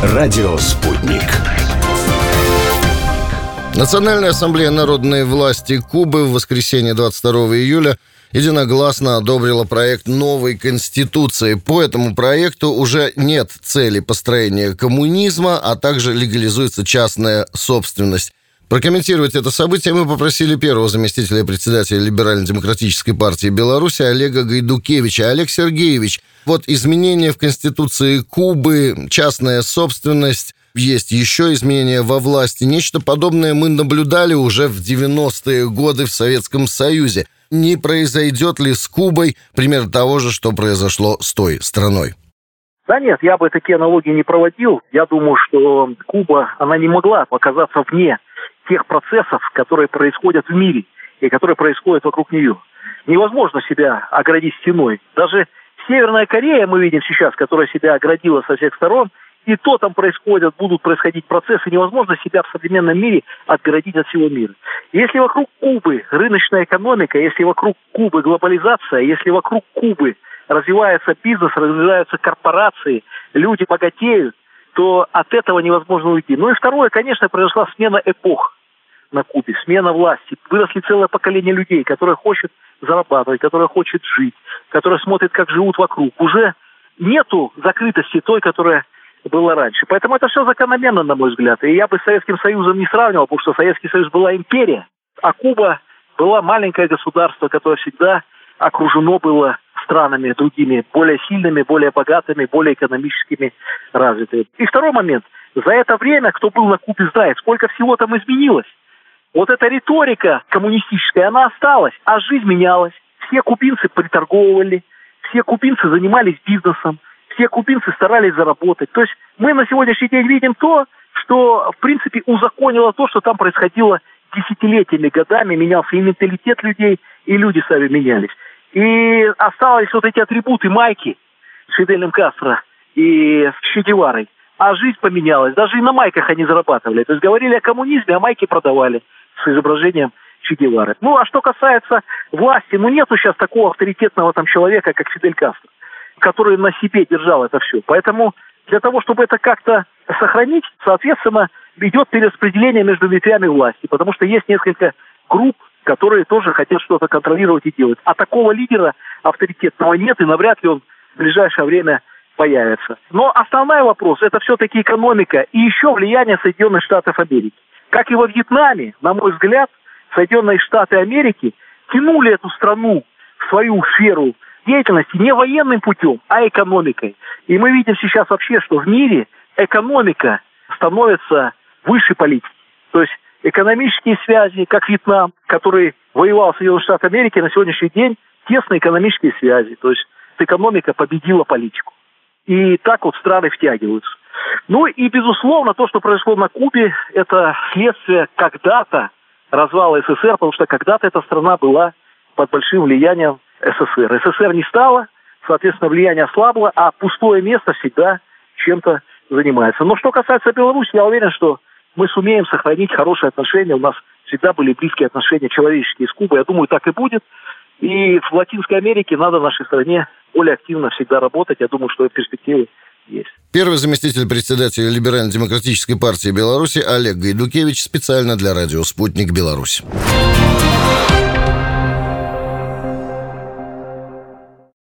Радио «Спутник». Национальная ассамблея народной власти Кубы в воскресенье 22 июля единогласно одобрила проект новой конституции. По этому проекту уже нет цели построения коммунизма, а также легализуется частная собственность. Прокомментировать это событие мы попросили первого заместителя председателя Либерально-демократической партии Беларуси Олега Гайдукевича. Олег Сергеевич, вот изменения в Конституции Кубы, частная собственность, есть еще изменения во власти. Нечто подобное мы наблюдали уже в 90-е годы в Советском Союзе. Не произойдет ли с Кубой пример того же, что произошло с той страной? Да нет, я бы такие аналогии не проводил. Я думаю, что Куба, она не могла оказаться вне тех процессов, которые происходят в мире и которые происходят вокруг нее. Невозможно себя оградить стеной. Даже Северная Корея, мы видим сейчас, которая себя оградила со всех сторон, и то там будут происходить процессы, невозможно себя в современном мире отгородить от всего мира. Если вокруг Кубы рыночная экономика, если вокруг Кубы глобализация, если вокруг Кубы развивается бизнес, развиваются корпорации, люди богатеют, то от этого невозможно уйти. Ну и второе, конечно, произошла смена эпох на Кубе, смена власти. Выросли целое поколение людей, которое хочет зарабатывать, которое хочет жить, которое смотрит, как живут вокруг. Уже нету закрытости той, которая была раньше. Поэтому это все закономерно, на мой взгляд. И я бы с Советским Союзом не сравнивал, потому что Советский Союз была империя, а Куба была маленькое государство, которое всегда окружено было странами другими, более сильными, более богатыми, более экономическими развитыми. И второй момент. За это время, кто был на Кубе, знает, сколько всего там изменилось. Вот эта риторика коммунистическая, она осталась, а жизнь менялась. Все кубинцы приторговывали, все кубинцы занимались бизнесом, все кубинцы старались заработать. То есть мы на сегодняшний день видим то, что, в принципе, узаконило то, что там происходило десятилетиями, годами, менялся и менталитет людей, и люди сами менялись. И остались вот эти атрибуты майки с Фиделем Кастро и с Че Геварой. А жизнь поменялась. Даже и на майках они зарабатывали. То есть говорили о коммунизме, а майки продавали с изображением Че Гевары. Ну, а что касается власти, нету сейчас такого авторитетного там человека, как Фидель Кастро, который на себе держал это все. Поэтому для того, чтобы это как-то сохранить, соответственно, идет перераспределение между ветвями власти. Потому что есть несколько групп, которые тоже хотят что-то контролировать и делать. А такого лидера авторитетного нет, и навряд ли он в ближайшее время появится. Но основной вопрос – это все-таки экономика и еще влияние Соединенных Штатов Америки. Как и во Вьетнаме, на мой взгляд, Соединенные Штаты Америки тянули эту страну в свою сферу деятельности не военным путем, а экономикой. И мы видим сейчас вообще, что в мире экономика становится выше политики. То есть экономические связи, как Вьетнам, который воевал с Соединенными Штатами Америки, на сегодняшний день тесные экономические связи. То есть экономика победила политику. И так вот страны втягиваются. Ну и, безусловно, то, что произошло на Кубе, это следствие когда-то развала СССР, потому что когда-то эта страна была под большим влиянием СССР. СССР не стало, соответственно, влияние ослабло, а пустое место всегда чем-то занимается. Но что касается Беларуси, я уверен, что мы сумеем сохранить хорошие отношения. У нас всегда были близкие отношения человеческие с Кубой. Я думаю, так и будет. И в Латинской Америке надо нашей стране более активно всегда работать. Я думаю, что перспективы есть. Первый заместитель председателя Либерально-демократической партии Беларуси Олег Гайдукевич специально для радио «Спутник Беларусь».